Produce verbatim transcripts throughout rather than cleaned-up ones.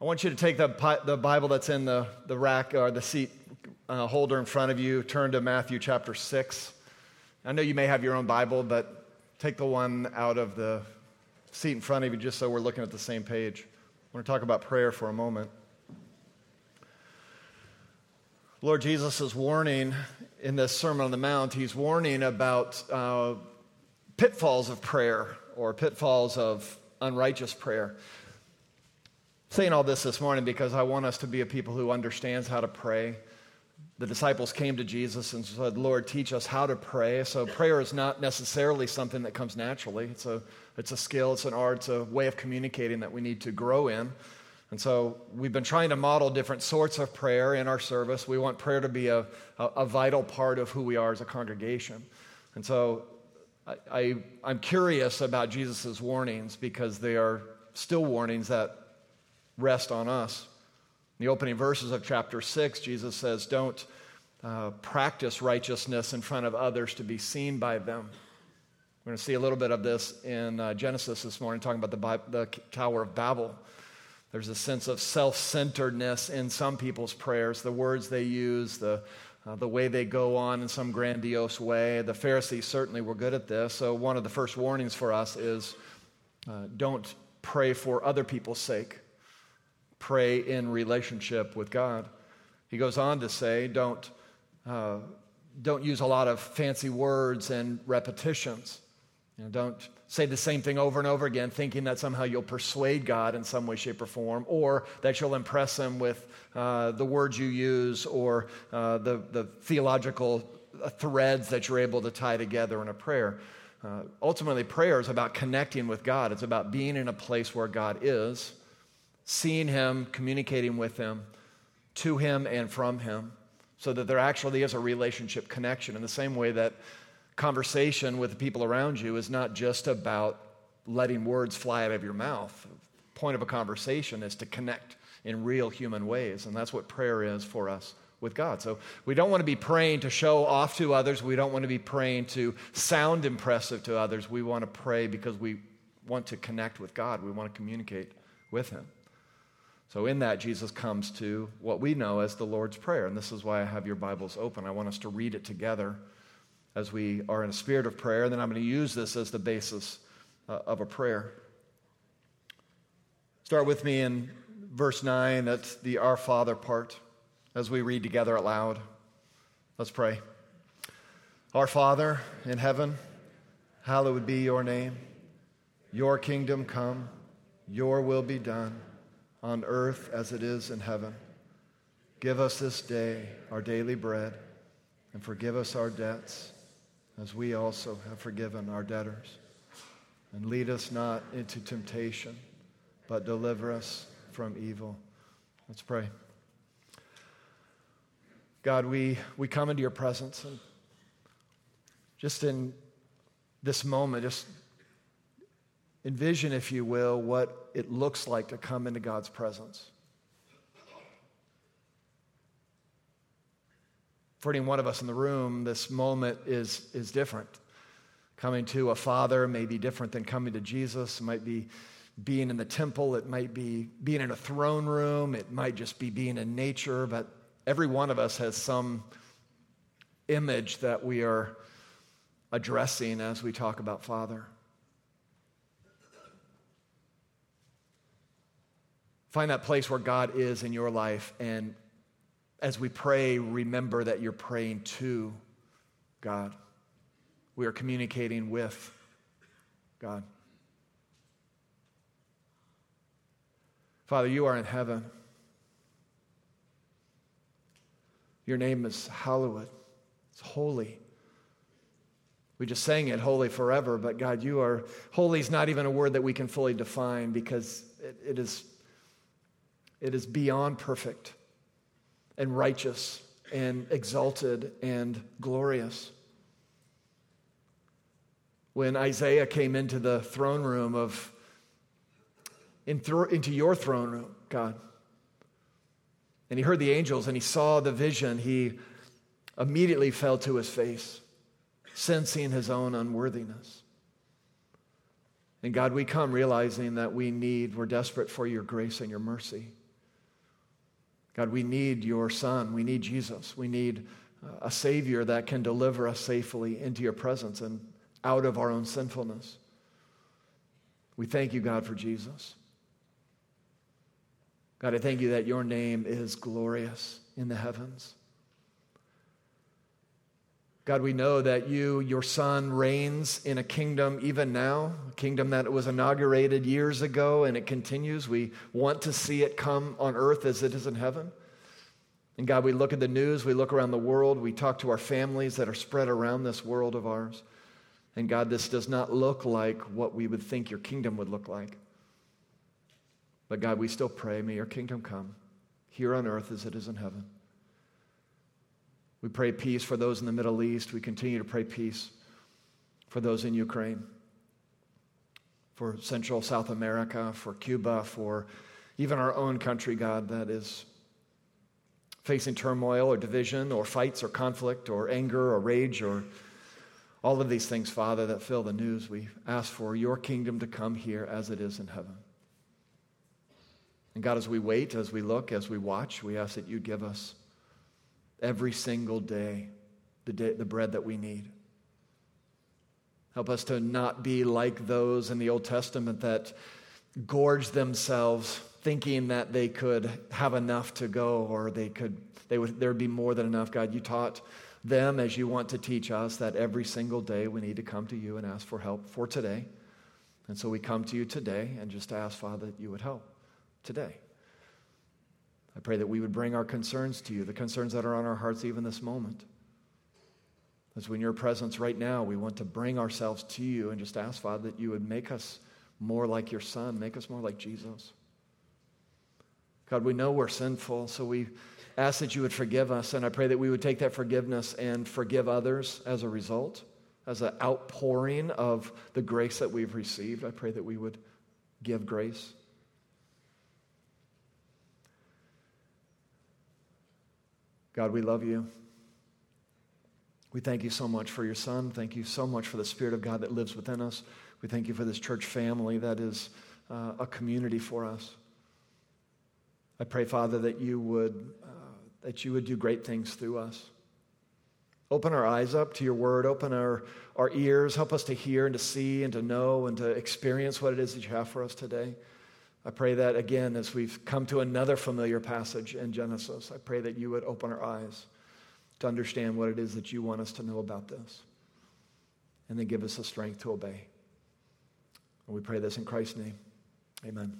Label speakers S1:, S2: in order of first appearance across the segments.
S1: I want you to take the, the Bible that's in the, the rack or the seat uh, holder in front of you, turn to Matthew chapter six. I know you may have your own Bible, but take the one out of the seat in front of you just so we're looking at the same page. I want to talk about prayer for a moment. Lord Jesus is warning in this Sermon on the Mount, he's warning about uh, pitfalls of prayer or pitfalls of unrighteous prayer. Saying all this this morning because I want us to be a people who understands how to pray. The disciples came to Jesus and said, Lord, teach us how to pray. So prayer is not necessarily something that comes naturally. It's a, it's a skill, it's an art, it's a way of communicating that we need to grow in. And so we've been trying to model different sorts of prayer in our service. We want prayer to be a, a, a vital part of who we are as a congregation. And so I, I, I'm curious about Jesus' warnings because they are still warnings that rest on us. In the opening verses of chapter six, Jesus says, don't uh, practice righteousness in front of others to be seen by them. We're going to see a little bit of this in uh, Genesis this morning, talking about the, Bi- the Tower of Babel. There's a sense of self-centeredness in some people's prayers, the words they use, the, uh, the way they go on in some grandiose way. The Pharisees certainly were good at this. So one of the first warnings for us is uh, don't pray for other people's sake. Pray in relationship with God. He goes on to say, don't, uh, don't use a lot of fancy words and repetitions. You know, don't say the same thing over and over again, thinking that somehow you'll persuade God in some way, shape, or form, or that you'll impress him with uh, the words you use or uh, the, the theological threads that you're able to tie together in a prayer. Uh, ultimately, prayer is about connecting with God. It's about being in a place where God is, seeing him, communicating with him, to him and from him, so that there actually is a relationship connection in the same way that conversation with the people around you is not just about letting words fly out of your mouth. The point of a conversation is to connect in real human ways, and that's what prayer is for us with God. So we don't want to be praying to show off to others. We don't want to be praying to sound impressive to others. We want to pray because we want to connect with God. We want to communicate with him. So in that, Jesus comes to what we know as the Lord's Prayer, and this is why I have your Bibles open. I want us to read it together as we are in a spirit of prayer, and then I'm going to use this as the basis uh, of a prayer. Start with me in verse nine at the Our Father part as we read together out loud. Let's pray. Our Father in heaven, hallowed be your name. Your kingdom come, your will be done, on earth as it is in heaven. Give us this day our daily bread, and forgive us our debts, as we also have forgiven our debtors. And lead us not into temptation, but deliver us from evil. Let's pray. God, we, we come into your presence, and just in this moment, just envision, if you will, what it looks like to come into God's presence. For any one of us in the room, this moment is, is different. Coming to a father may be different than coming to Jesus. It might be being in the temple. It might be being in a throne room. It might just be being in nature. But every one of us has some image that we are addressing as we talk about Father. Find that place where God is in your life, and as we pray, remember that you're praying to God. We are communicating with God. Father, you are in heaven. Your name is hallowed. It's holy. We just sang it, holy forever, but God, you are, holy is not even a word that we can fully define because it, it is It is beyond perfect and righteous and exalted and glorious. When Isaiah came into the throne room of, in th- into your throne room, God, and he heard the angels and he saw the vision, he immediately fell to his face, sensing his own unworthiness. And God, we come realizing that we need, we're desperate for your grace and your mercy. God, we need your Son. We need Jesus. We need a Savior that can deliver us safely into your presence and out of our own sinfulness. We thank you, God, for Jesus. God, I thank you that your name is glorious in the heavens. God, we know that you, your Son, reigns in a kingdom even now, a kingdom that was inaugurated years ago and it continues. We want to see it come on earth as it is in heaven. And God, we look at the news, we look around the world, we talk to our families that are spread around this world of ours. And God, this does not look like what we would think your kingdom would look like. But God, we still pray, may your kingdom come here on earth as it is in heaven. We pray peace for those in the Middle East. We continue to pray peace for those in Ukraine, for Central South America, for Cuba, for even our own country, God, that is facing turmoil or division or fights or conflict or anger or rage or all of these things, Father, that fill the news. We ask for your kingdom to come here as it is in heaven. And God, as we wait, as we look, as we watch, we ask that you give us every single day the, day, the bread that we need. Help us to not be like those in the Old Testament that gorge themselves thinking that they could have enough to go or they could they would there would be more than enough. God, you taught them as you want to teach us that every single day we need to come to you and ask for help for today. And so we come to you today and just ask, Father, that you would help today. I pray that we would bring our concerns to you, the concerns that are on our hearts even this moment. As we're in your presence right now, we want to bring ourselves to you and just ask, Father, that you would make us more like your Son, make us more like Jesus. God, we know we're sinful, so we ask that you would forgive us, and I pray that we would take that forgiveness and forgive others as a result, as an outpouring of the grace that we've received. I pray that we would give grace. God, we love you. We thank you so much for your Son. Thank you so much for the Spirit of God that lives within us. We thank you for this church family that is uh, a community for us. I pray, Father, that you would uh, that you would do great things through us. Open our eyes up to your word. Open our, our ears. Help us to hear and to see and to know and to experience what it is that you have for us today. I pray that, again, as we've come to another familiar passage in Genesis, I pray that you would open our eyes to understand what it is that you want us to know about this, and then give us the strength to obey. And we pray this in Christ's name. Amen.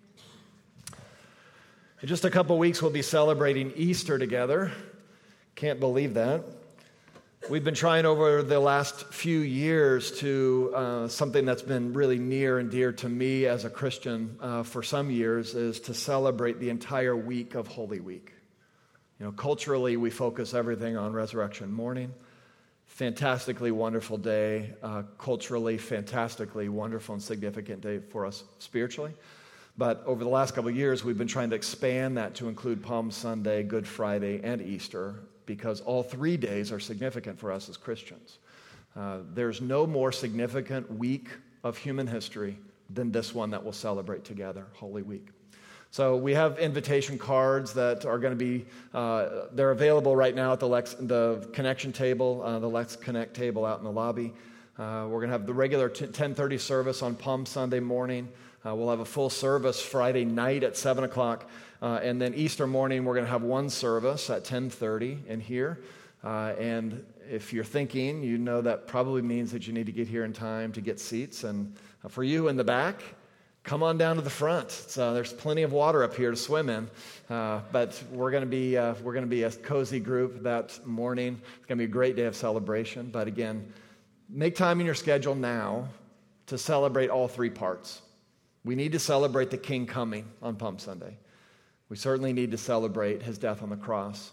S1: In just a couple weeks, we'll be celebrating Easter together. Can't believe that. We've been trying over the last few years to, uh, something that's been really near and dear to me as a Christian uh, for some years, is to celebrate the entire week of Holy Week. You know, culturally, we focus everything on Resurrection Morning. Fantastically wonderful day. Uh, culturally, fantastically wonderful and significant day for us spiritually. But over the last couple of years, we've been trying to expand that to include Palm Sunday, Good Friday, and Easter, because all three days are significant for us as Christians. Uh, there's no more significant week of human history than this one that we'll celebrate together, Holy Week. So we have invitation cards that are going to be, uh, they're available right now at the Lex, the connection table, uh, the Let's Connect table out in the lobby. Uh, we're going to have the regular ten thirty service on Palm Sunday morning. Uh, we'll have a full service Friday night at seven o'clock. Uh, and then Easter morning, we're going to have one service at ten thirty in here. Uh, and if you're thinking, you know that probably means that you need to get here in time to get seats. And uh, for you in the back, come on down to the front. So there's plenty of water up here to swim in. Uh, but we're going to be uh, we're going to be a cozy group that morning. It's going to be a great day of celebration. But again, make time in your schedule now to celebrate all three parts. We need to celebrate the King coming on Palm Sunday. We certainly need to celebrate his death on the cross.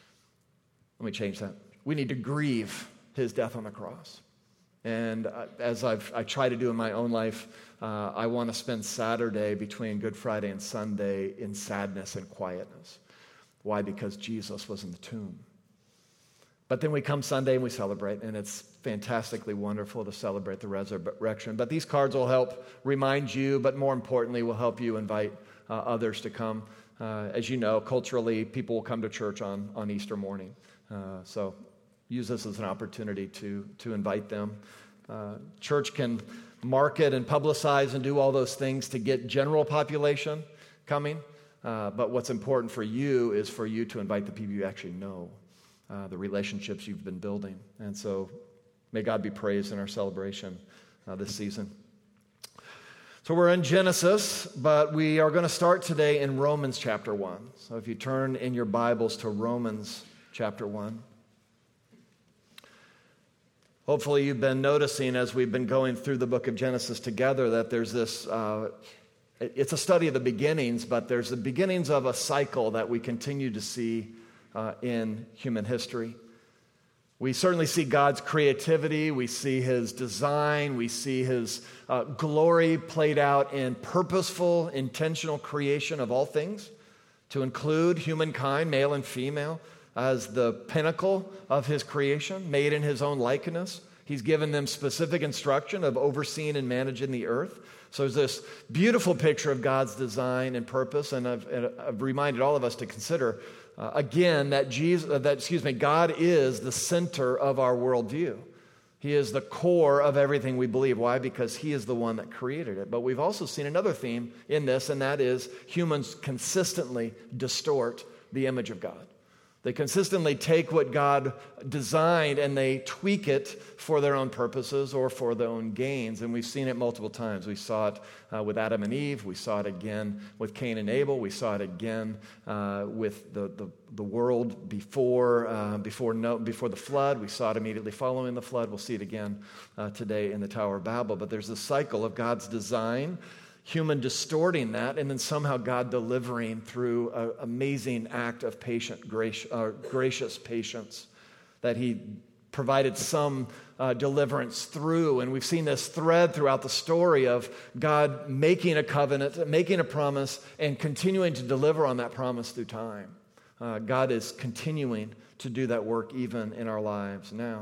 S1: Let me change that. We need to grieve his death on the cross. And uh, as I've, I try to do in my own life, uh, I want to spend Saturday between Good Friday and Sunday in sadness and quietness. Why? Because Jesus was in the tomb. But then we come Sunday and we celebrate, and it's fantastically wonderful to celebrate the resurrection. But these cards will help remind you, but more importantly, will help you invite uh, others to come. Uh, as you know, culturally, people will come to church on, on Easter morning. Uh, so use this as an opportunity to, to invite them. Uh, church can market and publicize and do all those things to get general population coming. Uh, but what's important for you is for you to invite the people you actually know, uh, the relationships you've been building. And so may God be praised in our celebration uh, this season. So we're in Genesis, but we are going to start today in Romans chapter one. So if you turn in your Bibles to Romans chapter one. Hopefully you've been noticing as we've been going through the book of Genesis together that there's this, uh, it's a study of the beginnings, but there's the beginnings of a cycle that we continue to see uh, in human history. We certainly see God's creativity, we see His design, we see His uh, glory played out in purposeful, intentional creation of all things, to include humankind, male and female, as the pinnacle of His creation, made in His own likeness. He's given them specific instruction of overseeing and managing the earth. So there's this beautiful picture of God's design and purpose, and I've, and I've reminded all of us to consider uh, again that Jesus, uh, that excuse me, God is the center of our worldview. He is the core of everything we believe. Why? Because He is the one that created it. But we've also seen another theme in this, and that is humans consistently distort the image of God. They consistently take what God designed and they tweak it for their own purposes or for their own gains. And we've seen it multiple times. We saw it uh, with Adam and Eve. We saw it again with Cain and Abel. We saw it again uh, with the, the, the world before, uh, before, no, before the flood. We saw it immediately following the flood. We'll see it again uh, today in the Tower of Babel. But there's this cycle of God's design, human distorting that, and then somehow God delivering through an amazing act of patient, gracious, uh, gracious patience that He provided some uh, deliverance through. And we've seen this thread throughout the story of God making a covenant, making a promise, and continuing to deliver on that promise through time. Uh, God is continuing to do that work even in our lives now.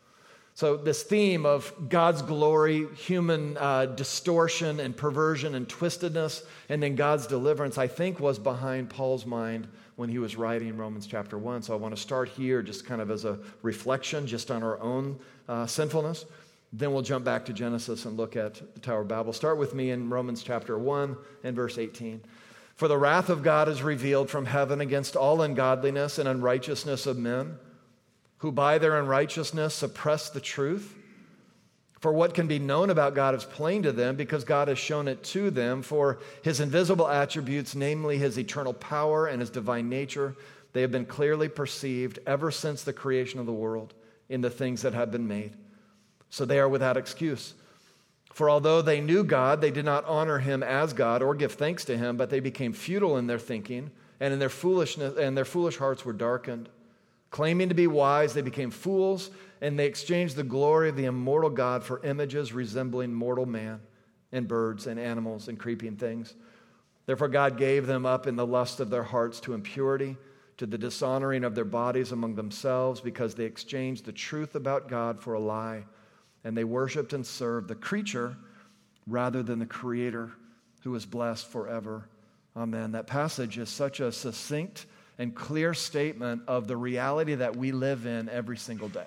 S1: So this theme of God's glory, human uh, distortion and perversion and twistedness, and then God's deliverance, I think was behind Paul's mind when he was writing Romans chapter one. So I want to start here just kind of as a reflection just on our own uh, sinfulness. Then we'll jump back to Genesis and look at the Tower of Babel. Start with me in Romans chapter one and verse eighteen. For the wrath of God is revealed from heaven against all ungodliness and unrighteousness of men, who by their unrighteousness suppress the truth. For what can be known about God is plain to them, because God has shown it to them. For His invisible attributes, namely His eternal power and His divine nature, they have been clearly perceived ever since the creation of the world in the things that have been made. So they are without excuse. For although they knew God, they did not honor Him as God or give thanks to Him, but they became futile in their thinking, and in their foolishness, and their foolish hearts were darkened. Claiming to be wise, they became fools, and they exchanged the glory of the immortal God for images resembling mortal man and birds and animals and creeping things. Therefore God gave them up in the lust of their hearts to impurity, to the dishonoring of their bodies among themselves, because they exchanged the truth about God for a lie, and they worshiped and served the creature rather than the Creator, who is blessed forever. Amen. That passage is such a succinct and clear statement of the reality that we live in every single day.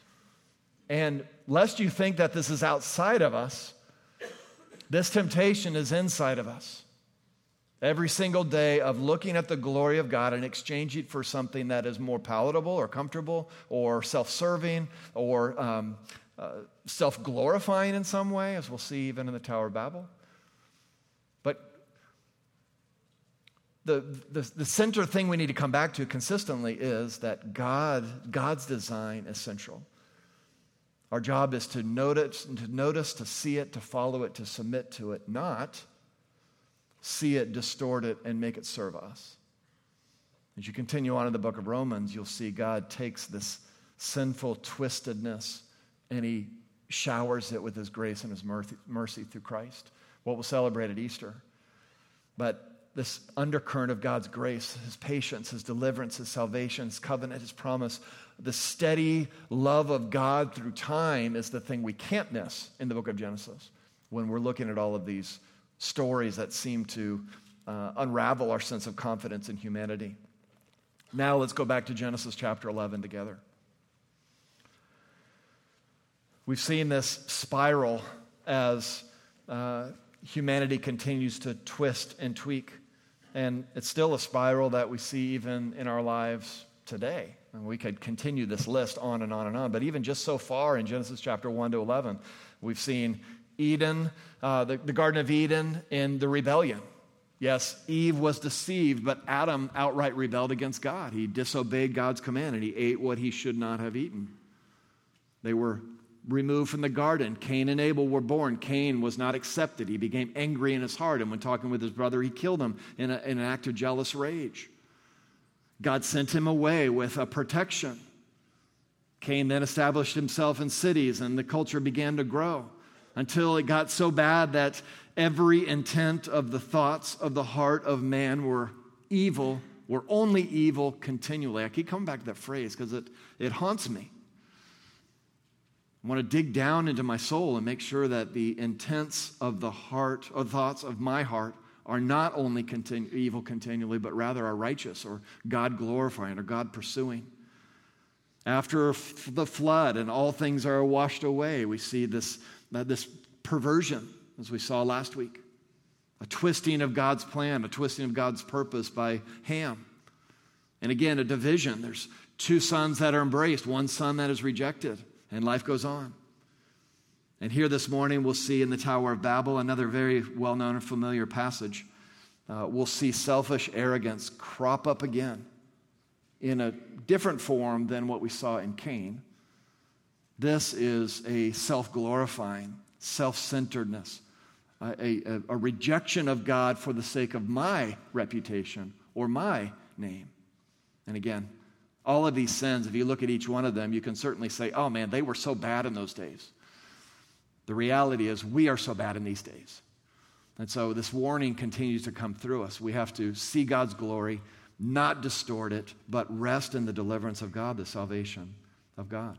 S1: And lest you think that this is outside of us, this temptation is inside of us. Every single day of looking at the glory of God and exchanging it for something that is more palatable or comfortable or self-serving or um, uh, self-glorifying in some way, as we'll see even in the Tower of Babel. But The, the, the center thing we need to come back to consistently is that God, God's design is central. Our job is to notice, to notice, to see it, to follow it, to submit to it, not see it, distort it, and make it serve us. As you continue on in the book of Romans, you'll see God takes this sinful twistedness and He showers it with His grace and His mercy, mercy through Christ, what we'll celebrate at Easter. But this undercurrent of God's grace, His patience, His deliverance, His salvation, His covenant, His promise, the steady love of God through time is the thing we can't miss in the book of Genesis when we're looking at all of these stories that seem to uh, unravel our sense of confidence in humanity. Now let's go back to Genesis chapter eleven together. We've seen this spiral as uh, humanity continues to twist and tweak. And it's still a spiral that we see even in our lives today. And we could continue this list on and on and on. But even just so far in Genesis chapter one to eleven, we've seen Eden, uh, the, the Garden of Eden in the rebellion. Yes, Eve was deceived, but Adam outright rebelled against God. He disobeyed God's command, and he ate what he should not have eaten. They were removed from the garden. Cain and Abel were born. Cain was not accepted. He became angry in his heart, and when talking with his brother, he killed him in, a, in an act of jealous rage. God sent him away with a protection. Cain then established himself in cities, and the culture began to grow until it got so bad that every intent of the thoughts of the heart of man were evil, were only evil continually. I keep coming back to that phrase because it, it haunts me. I want to dig down into my soul and make sure that the intents of the heart, or thoughts of my heart, are not only continu- evil continually, but rather are righteous or God glorifying or God pursuing. After f- the flood and all things are washed away, we see this, uh, this perversion, as we saw last week. A twisting of God's plan, a twisting of God's purpose by Ham. And again, a division. There's two sons that are embraced, one son that is rejected. And life goes on. And here this morning we'll see in the Tower of Babel, another very well-known and familiar passage, uh, we'll see selfish arrogance crop up again in a different form than what we saw in Cain. This is a self-glorifying, self-centeredness, a, a, a rejection of God for the sake of my reputation or my name. And again, all of these sins, if you look at each one of them, you can certainly say, oh man, they were so bad in those days. The reality is we are so bad in these days. And so this warning continues to come through us. We have to see God's glory, not distort it, but rest in the deliverance of God, the salvation of God.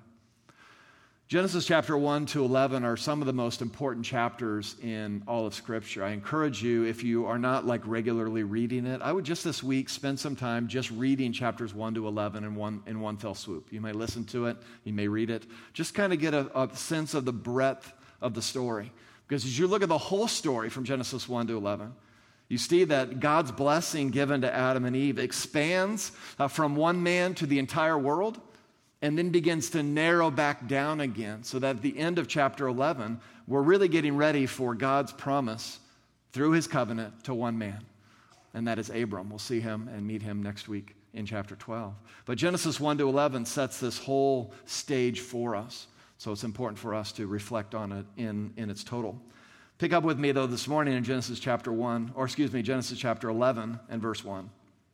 S1: Genesis chapter one to eleven are some of the most important chapters in all of Scripture. I encourage you, if you are not like regularly reading it, I would just this week spend some time just reading chapters one to eleven in one, in one fell swoop. You may listen to it, you may read it. Just kind of get a, a sense of the breadth of the story. Because as you look at the whole story from Genesis one to eleven, you see that God's blessing given to Adam and Eve expands uh, from one man to the entire world, and then begins to narrow back down again, so that at the end of chapter eleven, we're really getting ready for God's promise through his covenant to one man, and that is Abram. We'll see him and meet him next week in chapter twelve. But Genesis one to eleven sets this whole stage for us, so it's important for us to reflect on it in, in its total. Pick up with me, though, this morning in Genesis chapter one, or excuse me, Genesis chapter eleven and verse one.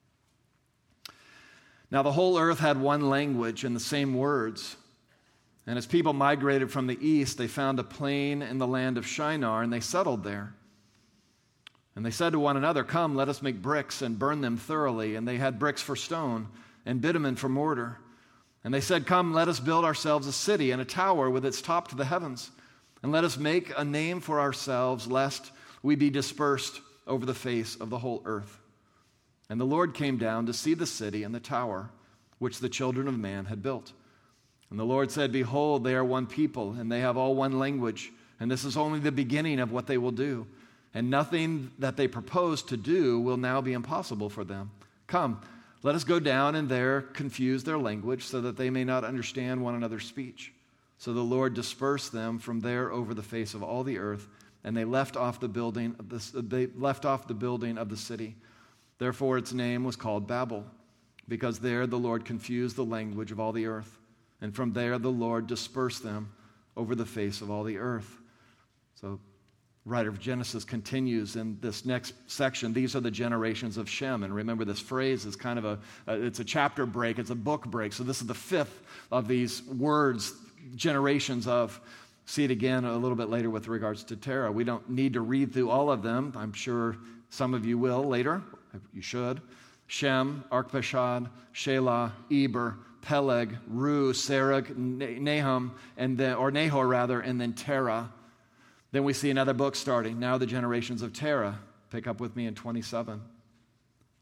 S1: Now the whole earth had one language and the same words. And as people migrated from the east, they found a plain in the land of Shinar, and they settled there. And they said to one another, come, let us make bricks and burn them thoroughly. And they had bricks for stone and bitumen for mortar. And they said, come, let us build ourselves a city and a tower with its top to the heavens. And let us make a name for ourselves, lest we be dispersed over the face of the whole earth. And the Lord came down to see the city and the tower which the children of man had built. And the Lord said, behold, they are one people, and they have all one language, and this is only the beginning of what they will do. And nothing that they propose to do will now be impossible for them. Come, let us go down and there confuse their language, so that they may not understand one another's speech. So the Lord dispersed them from there over the face of all the earth, and they left off the building of the, they left off the building of the city. Therefore its name was called Babel, because there the Lord confused the language of all the earth. And from there the Lord dispersed them over the face of all the earth. So the writer of Genesis continues in this next section. These are the generations of Shem. And remember, this phrase is kind of a, it's a chapter break, it's a book break. So this is the fifth of these words, generations of. See it again a little bit later with regards to Terah. We don't need to read through all of them. I'm sure some of you will later. You should. Shem, Arpachshad, Shelah, Eber, Peleg, Ru, Serug, Nahum, and then, or Nahor rather, and then Terah. Then we see another book starting. Now the generations of Terah. Pick up with me in twenty-seven.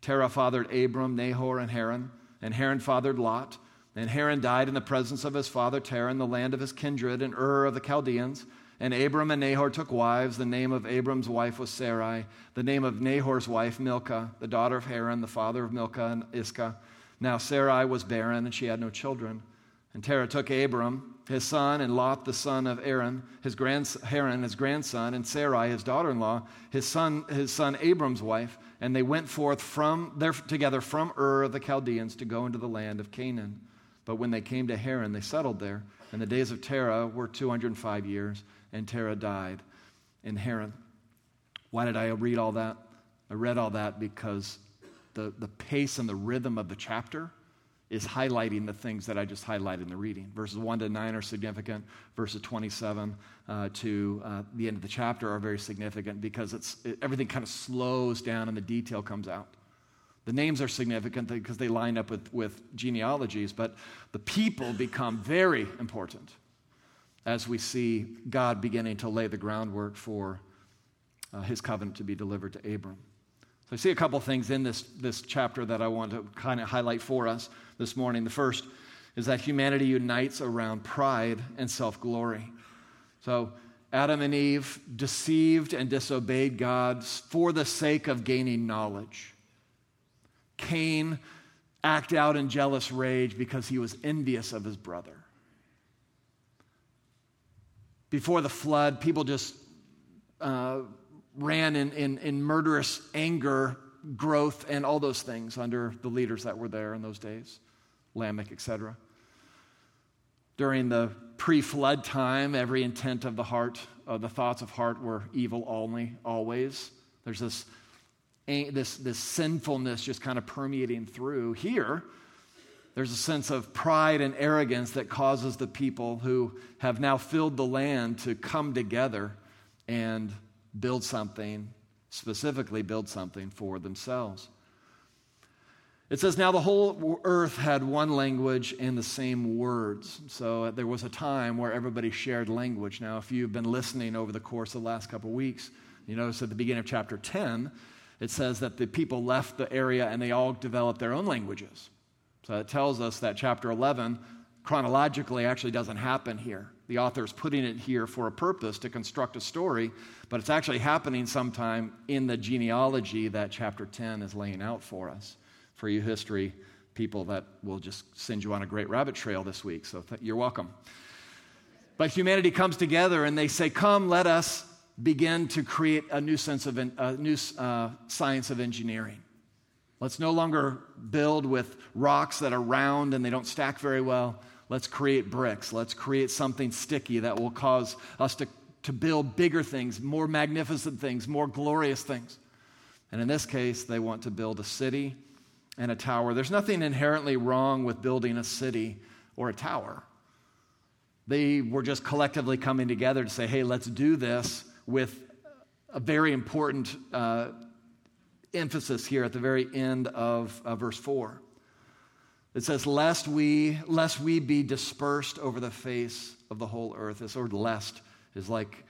S2: Terah fathered Abram, Nahor, and Haran, and Haran fathered Lot. And Haran died in the presence of his father Terah in the land of his kindred in Ur of the Chaldeans. And Abram and Nahor took wives. The name of Abram's wife was Sarai. The name of Nahor's wife, Milcah, the daughter of Haran, the father of Milcah and Iscah. Now Sarai was barren, and she had no children. And Terah took Abram, his son, and Lot, the son of Aaron, his grand, Haran, his grandson, and Sarai, his daughter-in-law, his son, his son Abram's wife, and they went forth from there together from Ur of the Chaldeans to go into the land of Canaan. But when they came to Haran, they settled there. And the days of Terah were two hundred five years, and Terah died in Haran. Why did I read all that? I read all that because the, the pace and the rhythm of the chapter is highlighting the things that I just highlighted in the reading. Verses one to nine are significant. Verses twenty-seven uh, to uh, the end of the chapter are very significant because it's it, everything kind of slows down and the detail comes out. The names are significant because they line up with, with genealogies, but the people become very important as we see God beginning to lay the groundwork for uh, his covenant to be delivered to Abram. So I see a couple things in this, this chapter that I want to kind of highlight for us this morning. The first is that humanity unites around pride and self-glory. So Adam and Eve deceived and disobeyed God for the sake of gaining knowledge. Cain acted out in jealous rage because he was envious of his brother. Before the flood, people just uh, ran in, in, in murderous anger, growth, and all those things under the leaders that were there in those days, Lamech, et cetera. During the pre-flood time, every intent of the heart, uh, the thoughts of heart were evil only, always. There's this This, this sinfulness just kind of permeating through. Here, there's a sense of pride and arrogance that causes the people who have now filled the land to come together and build something, specifically build something for themselves. It says, now the whole earth had one language and the same words. So there was a time where everybody shared language. Now, if you've been listening over the course of the last couple of weeks, you notice at the beginning of chapter ten, it says that the people left the area and they all developed their own languages. So it tells us that chapter eleven chronologically actually doesn't happen here. The author is putting it here for a purpose to construct a story, but it's actually happening sometime in the genealogy that chapter ten is laying out for us. For you history people, that will just send you on a great rabbit trail this week, so th- you're welcome. But humanity comes together and they say, come, let us begin to create a new sense of a new uh, science of engineering. Let's no longer build with rocks that are round and they don't stack very well. Let's create bricks. Let's create something sticky that will cause us to, to build bigger things, more magnificent things, more glorious things. And in this case, they want to build a city and a tower. There's nothing inherently wrong with building a city or a tower. They were just collectively coming together to say, hey, let's do this, with a very important uh, emphasis here at the very end of uh, verse four. It says, lest we, lest we be dispersed over the face of the whole earth. This word lest is like,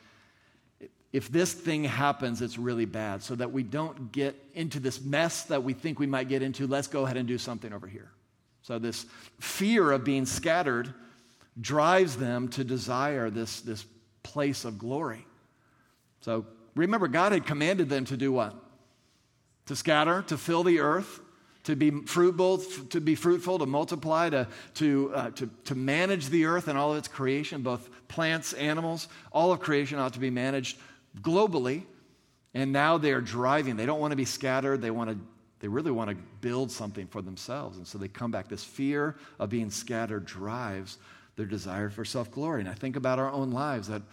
S2: if this thing happens, it's really bad. So that we don't get into this mess that we think we might get into, let's go ahead and do something over here. So this fear of being scattered drives them to desire this, this place of glory. So remember, God had commanded them to do what? To scatter, to fill the earth, to be fruitful, to be fruitful, to multiply, to to, uh, to to manage the earth and all of its creation, both plants, animals, all of creation ought to be managed globally. And now they are driving. They don't want to be scattered. They want to. They really want to build something for themselves. And so they come back. This fear of being scattered drives their desire for self-glory. And I think about our own lives that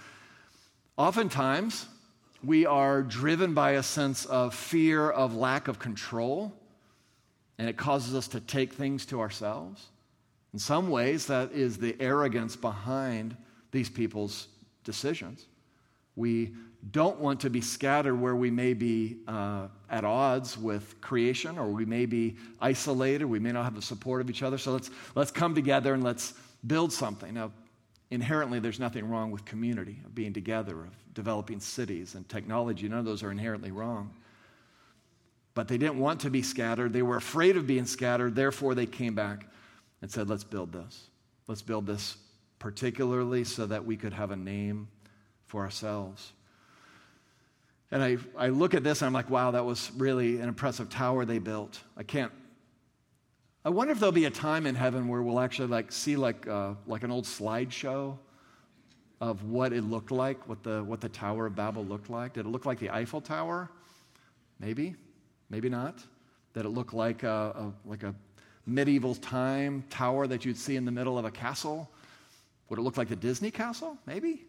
S2: oftentimes we are driven by a sense of fear of lack of control, and it causes us to take things to ourselves. In some ways, that is the arrogance behind these people's decisions. We don't want to be scattered where we may be uh, at odds with creation, or we may be isolated. We may not have the support of each other. So let's let's come together and let's build something. Now, inherently, there's nothing wrong with community, of being together, of developing cities and technology. None of those are inherently wrong. But they didn't want to be scattered. They were afraid of being scattered. Therefore, they came back and said, let's build this. Let's build this particularly so that we could have a name for ourselves. And I, I look at this and I'm like, wow, that was really an impressive tower they built. I can't, I wonder if there'll be a time in heaven where we'll actually like see like uh, like an old slideshow of what it looked like, what the what the Tower of Babel looked like. Did it look like the Eiffel Tower? Maybe, maybe not. Did it look like a, a like a medieval time tower that you'd see in the middle of a castle? Would it look like the Disney castle? Maybe.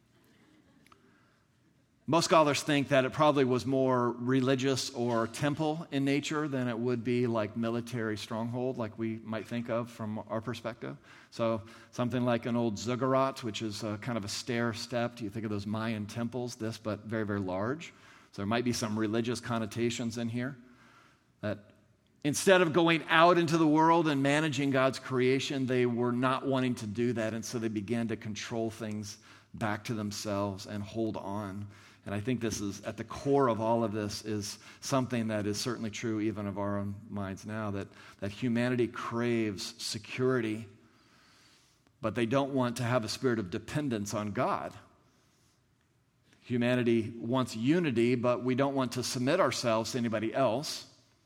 S2: Most scholars think that it probably was more religious or temple in nature than it would be like military stronghold like we might think of from our perspective. So something like an old ziggurat, which is a, kind of a stair-stepped. You think of those Mayan temples, this, but very, very large. So there might be some religious connotations in here. That instead of going out into the world and managing God's creation, they were not wanting to do that, and so they began to control things back to themselves and hold on. And I think this is, at the core of all of this, is something that is certainly true even of our own minds now, that, that humanity craves security, but they don't want to have a spirit of dependence on God. Humanity wants unity, but we don't want to submit ourselves to anybody else.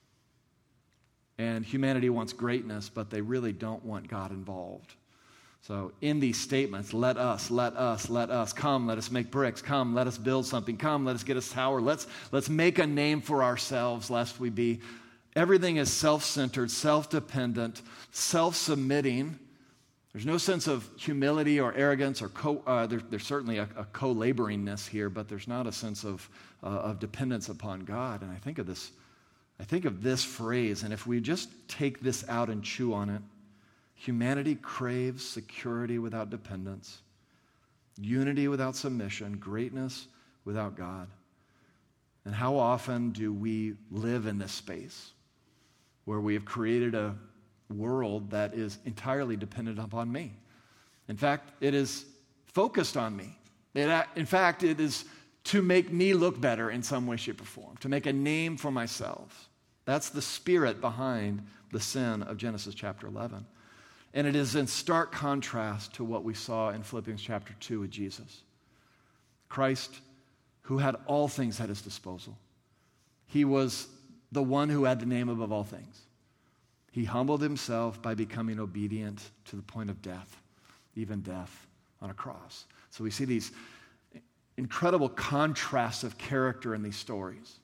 S2: And humanity wants greatness, but they really don't want God involved. So in these statements, let us, let us, let us, come, let us make bricks, come, let us build something, come, let us get a tower, let's, let's make a name for ourselves, lest we be. Everything is self-centered, self-dependent, self-submitting. There's no sense of humility or arrogance, or co, uh, there, there's certainly a, a co-laboringness here, but there's not a sense of, uh, of dependence upon God. And I think of this, I think of this phrase, and if we just take this out and chew on it, humanity craves security without dependence, unity without submission, greatness without God. And how often do we live in this space where we have created a world that is entirely dependent upon me? In fact, it is focused on me. It, in fact, it is to make me look better in some way, shape, or form, to make a name for myself. That's the spirit behind the sin of Genesis chapter eleven. And it is in stark contrast to what we saw in Philippians chapter two with Jesus. Christ, who had all things at his disposal. He was the one who had the name above all things. He humbled himself by becoming obedient to the point of death, even death on a cross. So we see these incredible contrasts of character in these stories.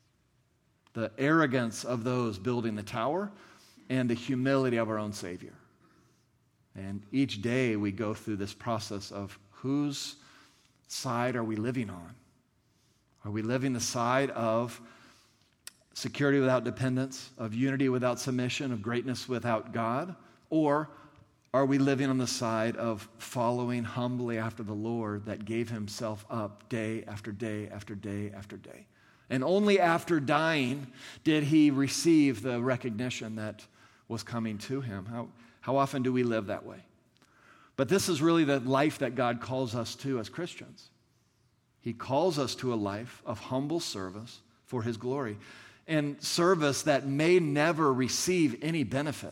S2: The arrogance of those building the tower and the humility of our own Savior. And each day we go through this process of whose side are we living on? Are we living the side of security without dependence, of unity without submission, of greatness without God? Or are we living on the side of following humbly after the Lord that gave himself up day after day after day after day? And only after dying did he receive the recognition that was coming to him. How How often do we live that way? But this is really the life that God calls us to as Christians. He calls us to a life of humble service for his glory, and service that may never receive any benefit.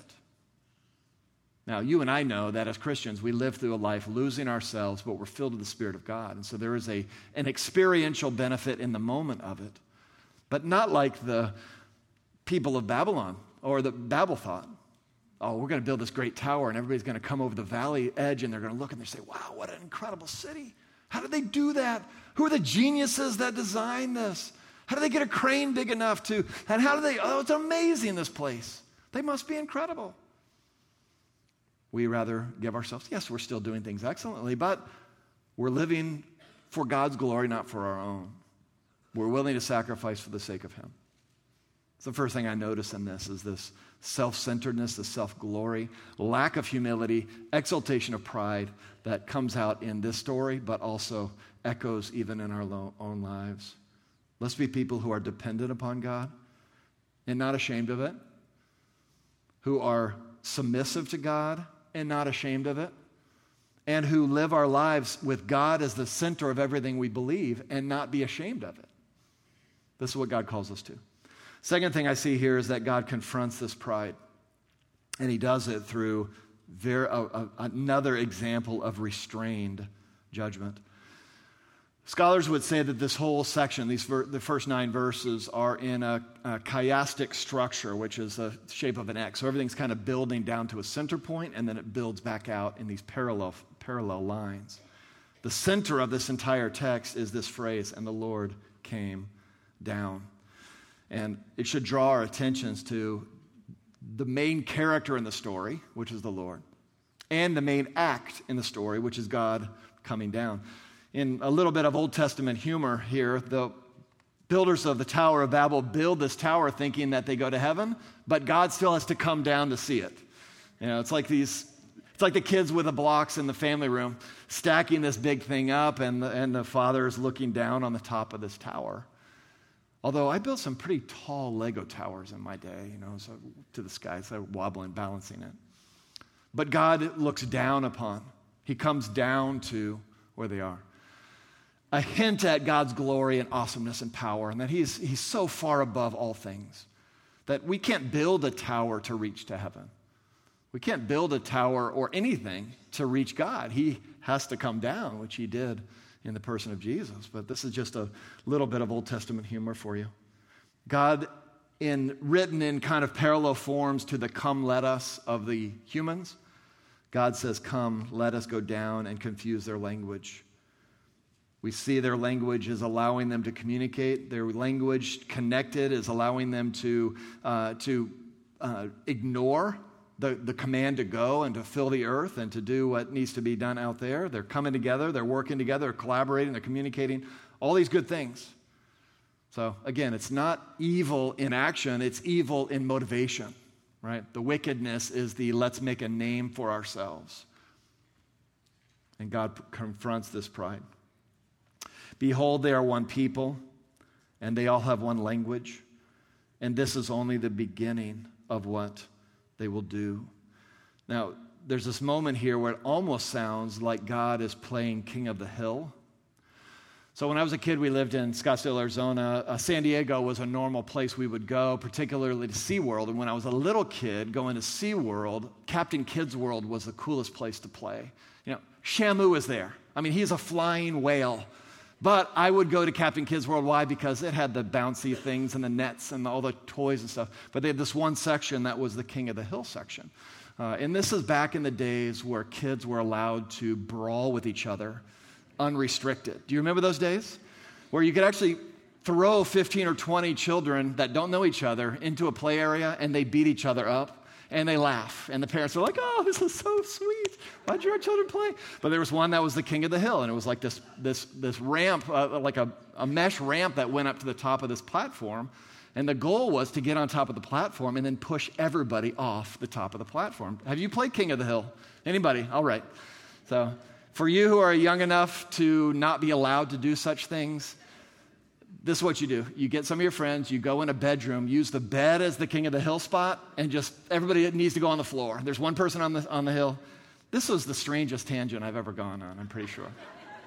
S2: Now, you and I know that as Christians, we live through a life losing ourselves, but we're filled with the Spirit of God. And so there is a, an experiential benefit in the moment of it, but not like the people of Babylon or the Babel thought. Oh, we're going to build this great tower, and everybody's going to come over the valley edge, and they're going to look and they say, wow, what an incredible city. How did they do that? Who are the geniuses that designed this? How do they get a crane big enough to, and how do they, oh, it's amazing, this place. They must be incredible. We rather give ourselves, yes, we're still doing things excellently, but we're living for God's glory, not for our own. We're willing to sacrifice for the sake of him. So the first thing I notice in this is this self-centeredness, the self-glory, lack of humility, exaltation of pride that comes out in this story, but also echoes even in our own lives. Let's be people who are dependent upon God and not ashamed of it, who are submissive to God and not ashamed of it, and who live our lives with God as the center of everything we believe and not be ashamed of it. This is what God calls us to. Second thing I see here is that God confronts this pride. And he does it through very, uh, uh, another example of restrained judgment. Scholars would say that this whole section, these ver- the first nine verses, are in a, a chiastic structure, which is the shape of an X. So everything's kind of building down to a center point, and then it builds back out in these parallel, parallel lines. The center of this entire text is this phrase, and the Lord came down. And it should draw our attentions to the main character in the story, which is the Lord, and the main act in the story, which is God coming down. In a little bit of Old Testament humor here, the builders of the Tower of Babel build this tower thinking that they go to heaven, but God still has to come down to see it. You know, it's like these, it's like the kids with the blocks in the family room stacking this big thing up, and the, and the father is looking down on the top of this tower. Although I built some pretty tall Lego towers in my day, you know, so to the sky, so wobbling, balancing it. But God looks down upon. He comes down to where they are. A hint at God's glory and awesomeness and power, and that he's, he's so far above all things that we can't build a tower to reach to heaven. We can't build a tower or anything to reach God. He has to come down, which he did in the person of Jesus. But this is just a little bit of Old Testament humor for you. God, in written in kind of parallel forms to the come let us of the humans, God says, come, let us go down and confuse their language. We see their language is allowing them to communicate. Their language connected is allowing them to, uh, to uh, ignore the, the command to go and to fill the earth and to do what needs to be done out there. They're coming together. They're working together. They're collaborating. They're communicating. All these good things. So again, it's not evil in action. It's evil in motivation, right? The wickedness is the let's make a name for ourselves. And God confronts this pride. Behold, they are one people, and they all have one language, and this is only the beginning of what they will do. Now, there's this moment here where it almost sounds like God is playing King of the Hill. So when I was a kid, we lived in Scottsdale, Arizona. Uh, San Diego was a normal place we would go, particularly to SeaWorld. And when I was a little kid going to SeaWorld, Captain Kidd's World was the coolest place to play. You know, Shamu is there. I mean, he's a flying whale. But I would go to Captain Kidd's World. Why? Because it had the bouncy things and the nets and all the toys and stuff. But they had this one section that was the King of the Hill section. Uh, and this is back in the days where kids were allowed to brawl with each other unrestricted. Do you remember those days? Where you could actually throw fifteen or twenty children that don't know each other into a play area and they beat each other up. And they laugh. And the parents are like, oh, this is so sweet. Why'd your children play? But there was one that was the King of the Hill. And it was like this this this ramp, uh, like a, a mesh ramp that went up to the top of this platform. And the goal was to get on top of the platform and then push everybody off the top of the platform. Have you played King of the Hill? Anybody? All right. So for you who are young enough to not be allowed to do such things, this is what you do. You get some of your friends, you go in a bedroom, use the bed as the King of the Hill spot, and just everybody needs to go on the floor. There's one person on the on the hill. This was the strangest tangent I've ever gone on, I'm pretty sure.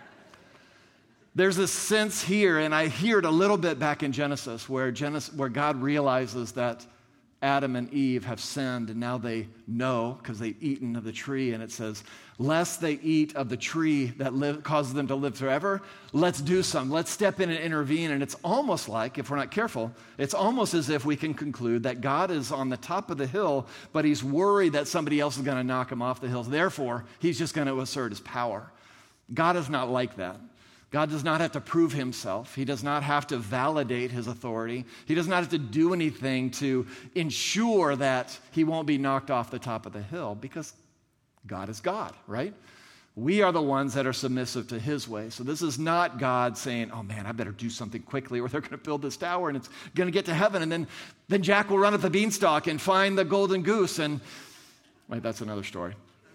S2: There's this sense here, and I hear it a little bit back in Genesis, where Genesis, where God realizes that Adam and Eve have sinned, and now they know because they've eaten of the tree, and it says, lest they eat of the tree that live, causes them to live forever, let's do some. Let's step in and intervene. And it's almost like, if we're not careful, it's almost as if we can conclude that God is on the top of the hill, but he's worried that somebody else is going to knock him off the hills. Therefore, he's just going to assert his power. God is not like that. God does not have to prove himself. He does not have to validate his authority. He does not have to do anything to ensure that he won't be knocked off the top of the hill, because God is God, right? We are the ones that are submissive to his way. So this is not God saying, oh man, I better do something quickly or they're going to build this tower and it's going to get to heaven. And then, then Jack will run up the beanstalk and find the golden goose. And wait, that's another story.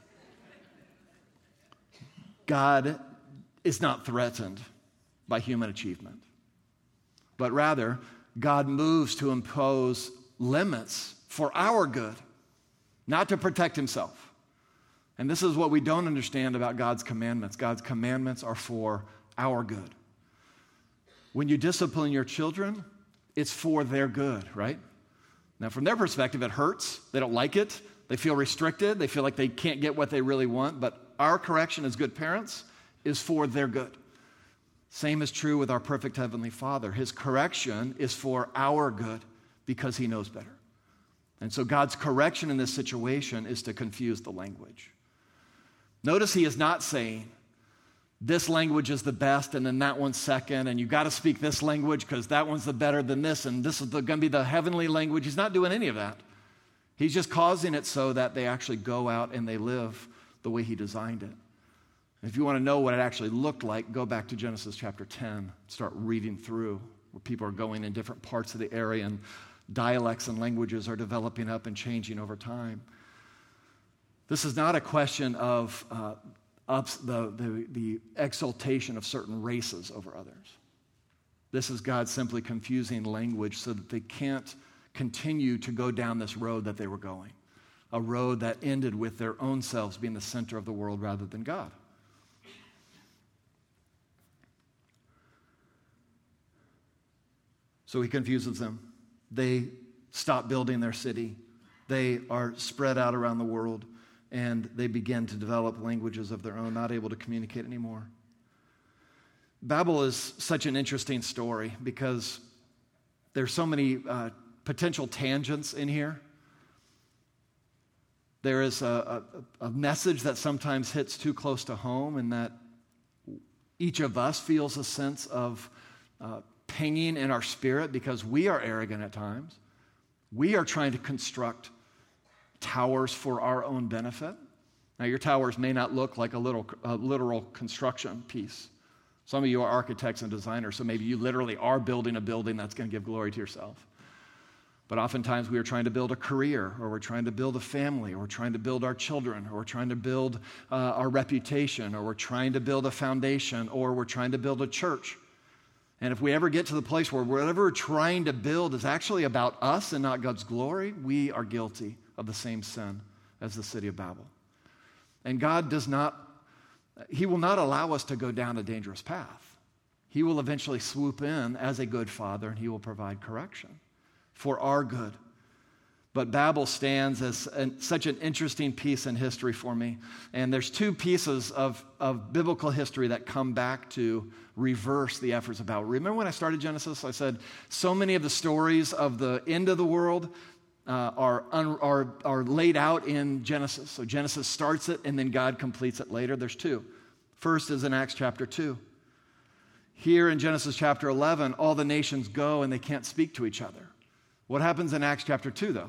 S2: God is not threatened by human achievement, but rather God moves to impose limits for our good, not to protect himself. And this is what we don't understand about God's commandments. God's commandments are for our good. When you discipline your children, it's for their good, right? Now, from their perspective, it hurts. They don't like it. They feel restricted. They feel like they can't get what they really want. But our correction as good parents is for their good. Same is true with our perfect Heavenly Father. His correction is for our good because He knows better. And so God's correction in this situation is to confuse the language. Notice He is not saying, this language is the best and then that one's second, and you got to speak this language because that one's the better than this, and this is going to be the heavenly language. He's not doing any of that. He's just causing it so that they actually go out and they live the way He designed it. If you want to know what it actually looked like, go back to Genesis chapter ten. Start reading through where people are going in different parts of the area and dialects and languages are developing up and changing over time. This is not a question of uh, ups, the, the, the exaltation of certain races over others. This is God simply confusing language so that they can't continue to go down this road that they were going, a road that ended with their own selves being the center of the world rather than God. So He confuses them. They stop building their city. They are spread out around the world, and they begin to develop languages of their own, not able to communicate anymore. Babel is such an interesting story because there's so many uh, potential tangents in here. There is a, a, a message that sometimes hits too close to home, and that each of us feels a sense of uh, pinging in our spirit because we are arrogant at times. We are trying to construct towers for our own benefit. Now, your towers may not look like a little a literal construction piece. Some of you are architects and designers, so maybe you literally are building a building that's going to give glory to yourself. But oftentimes we are trying to build a career, or we're trying to build a family, or we're trying to build our children, or we're trying to build uh, our reputation, or we're trying to build a foundation, or we're trying to build a church. And if we ever get to the place where whatever we're trying to build is actually about us and not God's glory, we are guilty of the same sin as the city of Babel. And God does not, He will not allow us to go down a dangerous path. He will eventually swoop in as a good father, and He will provide correction for our good. But Babel stands as an, such an interesting piece in history for me. And there's two pieces of, of biblical history that come back to reverse the efforts of Babel. Remember when I started Genesis, I said so many of the stories of the end of the world uh, are, un, are, are laid out in Genesis. So Genesis starts it, and then God completes it later. There's two. First is in Acts chapter two. Here in Genesis chapter eleven, all the nations go and they can't speak to each other. What happens in Acts chapter two, though?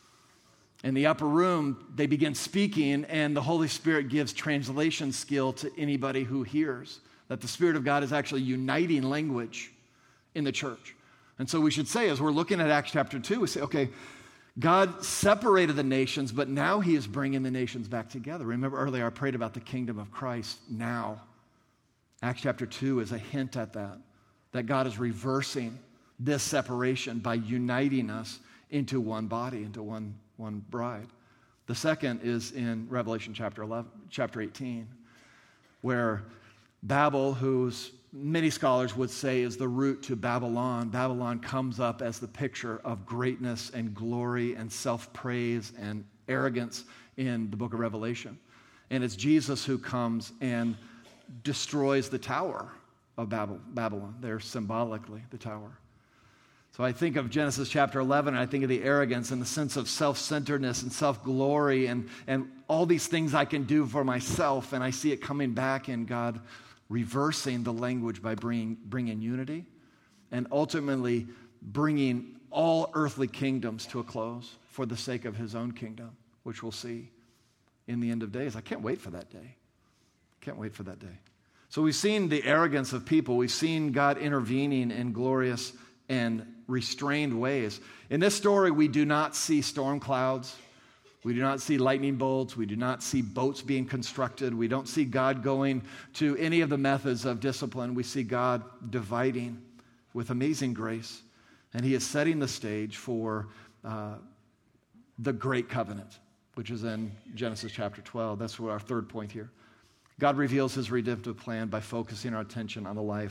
S2: In the upper room, they begin speaking, and the Holy Spirit gives translation skill to anybody who hears. That the Spirit of God is actually uniting language in the church. And so we should say, as we're looking at Acts chapter two, we say, okay, God separated the nations, but now He is bringing the nations back together. Remember earlier I prayed about the kingdom of Christ now. Acts chapter two is a hint at that, that God is reversing this separation by uniting us into one body, into one, one bride. The second is in Revelation chapter eleven, chapter eighteen, where Babel, whose many scholars would say is the root to Babylon, Babylon comes up as the picture of greatness and glory and self-praise and arrogance in the book of Revelation. And it's Jesus who comes and destroys the tower of Babylon, there symbolically, the tower. So I think of Genesis chapter eleven, and I think of the arrogance and the sense of self-centeredness and self-glory and, and all these things I can do for myself, and I see it coming back in God reversing the language by bringing, bringing unity and ultimately bringing all earthly kingdoms to a close for the sake of His own kingdom, which we'll see in the end of days. I can't wait for that day. Can't wait for that day. So we've seen the arrogance of people. We've seen God intervening in glorious and restrained ways. In this story, we do not see storm clouds. We do not see lightning bolts. We do not see boats being constructed. We don't see God going to any of the methods of discipline. We see God dividing with amazing grace. And He is setting the stage for uh, the great covenant, which is in Genesis chapter twelve. That's our third point here. God reveals His redemptive plan by focusing our attention on the life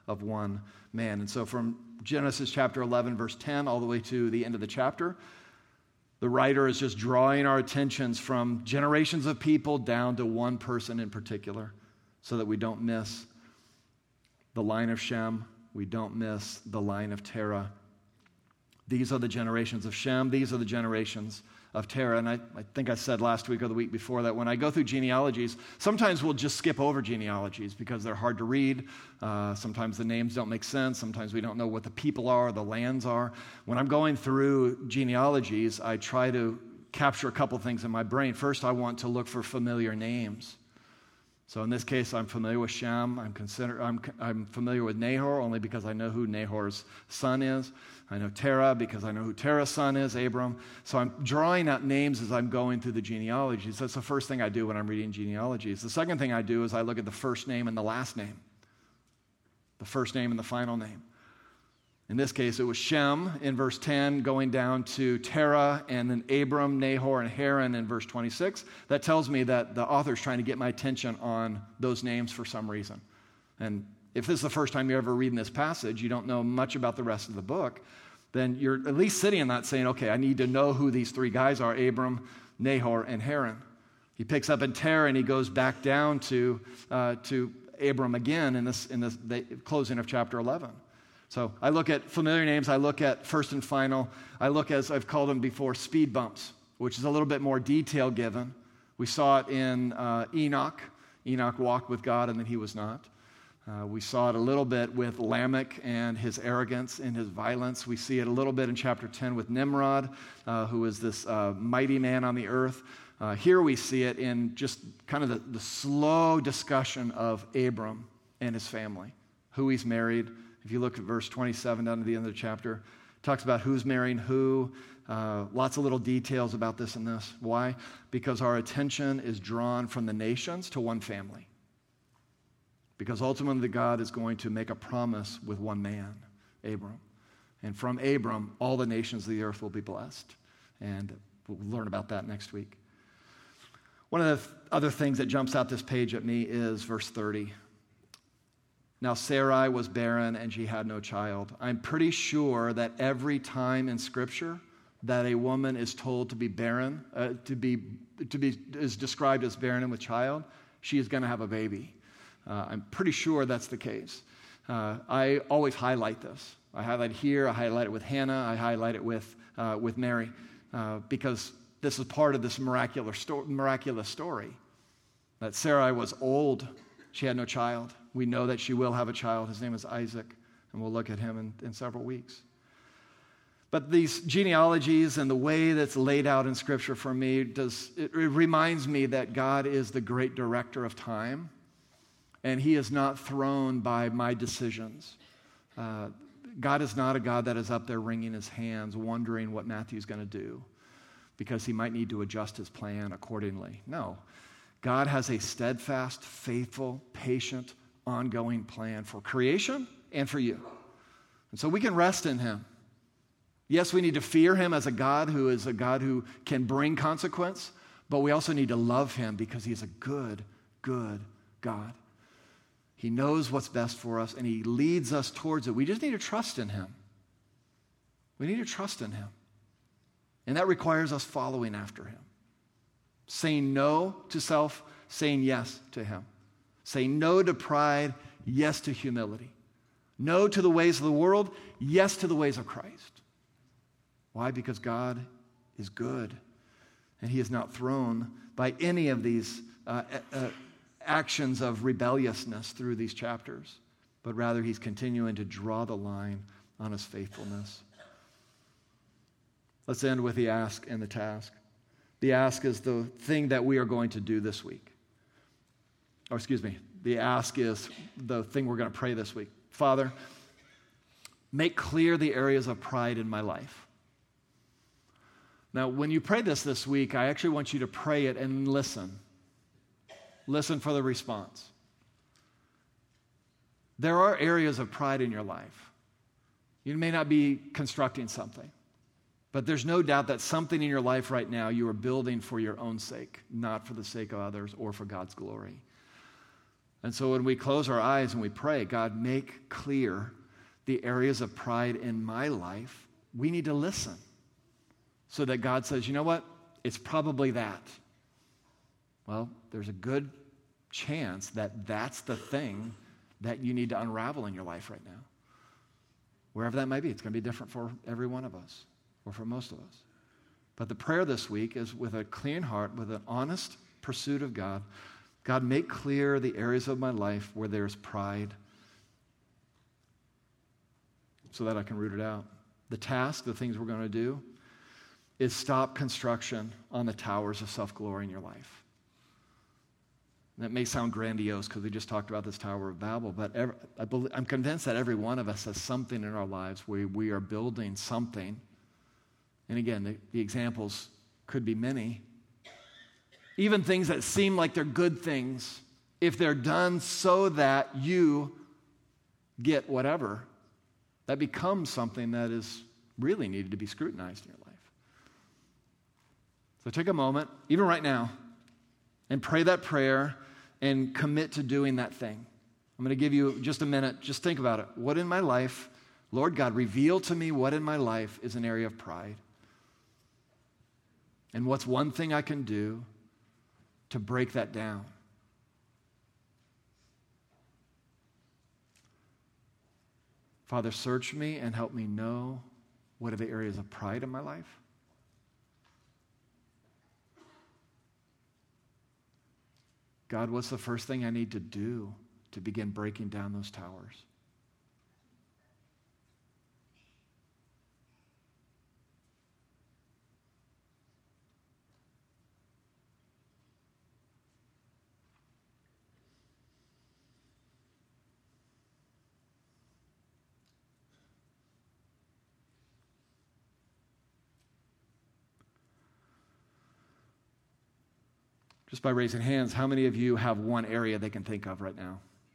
S2: of one man. And so from Genesis chapter eleven, verse ten, all the way to the end of the chapter, the writer is just drawing our attentions from generations of people down to one person in particular, so that we don't miss the line of Shem, we don't miss the line of Terah. These are the generations of Shem, these are the generations of Terah. And I, I think I said last week or the week before that when I go through genealogies, sometimes we'll just skip over genealogies because they're hard to read. Uh, sometimes the names don't make sense. Sometimes we don't know what the people are, the lands are. When I'm going through genealogies, I try to capture a couple things in my brain. First, I want to look for familiar names. So in this case, I'm familiar with Shem. I'm, consider, I'm, I'm familiar with Nahor only because I know who Nahor's son is. I know Terah because I know who Terah's son is, Abram. So I'm drawing out names as I'm going through the genealogies. That's the first thing I do when I'm reading genealogies. The second thing I do is I look at the first name and the last name. The first name and the final name. In this case, it was Shem in verse ten, going down to Terah, and then Abram, Nahor, and Haran in verse twenty-six. That tells me that the author's trying to get my attention on those names for some reason. And if this is the first time you're ever reading this passage, you don't know much about the rest of the book, then you're at least sitting in that saying, okay, I need to know who these three guys are, Abram, Nahor, and Haran. He picks up in Terah, and he goes back down to, uh, to Abram again in this in this, the closing of chapter eleven. So I look at familiar names, I look at first and final, I look, as I've called them before, speed bumps, which is a little bit more detail given. We saw it in uh, Enoch. Enoch walked with God and then he was not. Uh, we saw it a little bit with Lamech and his arrogance and his violence. We see it a little bit in chapter ten with Nimrod, uh, who is this uh, mighty man on the earth. Uh, here we see it in just kind of the, the slow discussion of Abram and his family, who he's married. If you look at verse twenty-seven down to the end of the chapter, it talks about who's marrying who, uh, lots of little details about this and this. Why? Because our attention is drawn from the nations to one family. Because ultimately God is going to make a promise with one man, Abram. And from Abram, all the nations of the earth will be blessed. And we'll learn about that next week. One of the other things that jumps out this page at me is verse thirty. Now Sarai was barren and she had no child. I'm pretty sure that every time in Scripture that a woman is told to be barren, uh, to be to be is described as barren and with child, she is going to have a baby. Uh, I'm pretty sure that's the case. Uh, I always highlight this. I highlight it here. I highlight it with Hannah. I highlight it with uh, with Mary uh, because this is part of this miraculous sto- miraculous story. That Sarai was old. She had no child. We know that she will have a child. His name is Isaac, and we'll look at him in, in several weeks. But these genealogies and the way that's laid out in Scripture for me, does it, it reminds me that God is the great director of time, and he is not thrown by my decisions. Uh, God is not a God that is up there wringing his hands, wondering what Matthew's going to do, because he might need to adjust his plan accordingly. No. God has a steadfast, faithful, patient, ongoing plan for creation and for you. And so we can rest in him. Yes, we need to fear him as a God who is a God who can bring consequence, but we also need to love him because he is a good, good God. He knows what's best for us, and he leads us towards it. We just need to trust in him. We need to trust in him. And that requires us following after him. Saying no to self, saying yes to him. Saying no to pride, yes to humility. No to the ways of the world, yes to the ways of Christ. Why? Because God is good, and he is not thrown by any of these uh, uh, actions of rebelliousness through these chapters, but rather he's continuing to draw the line on his faithfulness. Let's end with the ask and the task. The ask is the thing that we are going to do this week. Or excuse me, the ask is the thing we're going to pray this week. Father, make clear the areas of pride in my life. Now, when you pray this this week, I actually want you to pray it and listen. Listen for the response. There are areas of pride in your life. You may not be constructing something, but there's no doubt that something in your life right now you are building for your own sake, not for the sake of others or for God's glory. And so when we close our eyes and we pray, God, make clear the areas of pride in my life, we need to listen so that God says, you know what? It's probably that. Well, there's a good chance that that's the thing that you need to unravel in your life right now. Wherever that may be, it's going to be different for every one of us, or for most of us. But the prayer this week is with a clean heart, with an honest pursuit of God. God, make clear the areas of my life where there's pride so that I can root it out. The task, the things we're going to do, is stop construction on the towers of self-glory in your life. That may sound grandiose because we just talked about this Tower of Babel, but every, I believe, I'm convinced that every one of us has something in our lives where we are building something. And again, the, the examples could be many. Even things that seem like they're good things, if they're done so that you get whatever, that becomes something that is really needed to be scrutinized in your life. So take a moment, even right now, and pray that prayer and commit to doing that thing. I'm going to give you just a minute. Just think about it. What in my life, Lord God, reveal to me what in my life is an area of pride? And what's one thing I can do to break that down? Father, search me and help me know what are the areas of pride in my life. God, what's the first thing I need to do to begin breaking down those towers? Just by raising hands, how many of you have one area they can think of right now?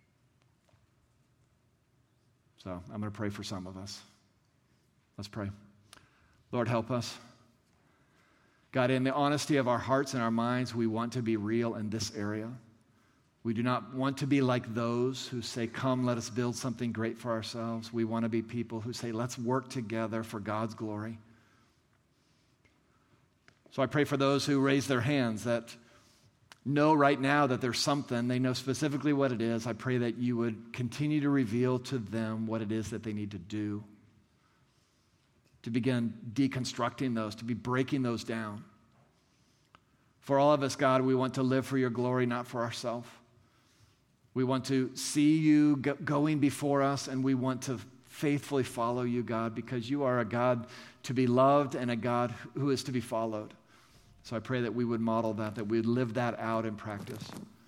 S2: So I'm going to pray for some of us. Let's pray. Lord, help us. God, in the honesty of our hearts and our minds, we want to be real in this area. We do not want to be like those who say, come, let us build something great for ourselves. We want to be people who say, let's work together for God's glory. So I pray for those who raise their hands that know right now that there's something, they know specifically what it is. I pray that you would continue to reveal to them what it is that they need to do to begin deconstructing those, to be breaking those down. For all of us, God, we want to live for your glory, not for ourselves. We want to see you go- going before us, and we want to faithfully follow you, God, because you are a God to be loved and a God who is to be followed. So I pray that we would model that, that we would live that out in practice.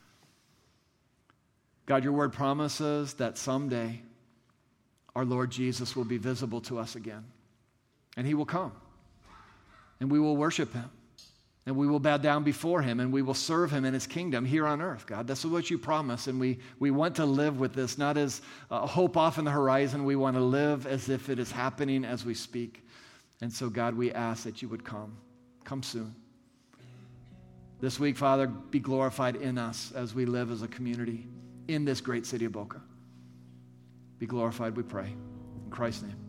S2: God, your word promises that someday our Lord Jesus will be visible to us again. And he will come. And we will worship him. And we will bow down before him. And we will serve him in his kingdom here on earth, God. This is what you promise. And we, we want to live with this, not as a hope off in the horizon. We want to live as if it is happening as we speak. And so, God, we ask that you would come. Come soon. This week, Father, be glorified in us as we live as a community in this great city of Boca. Be glorified, we pray. In Christ's name.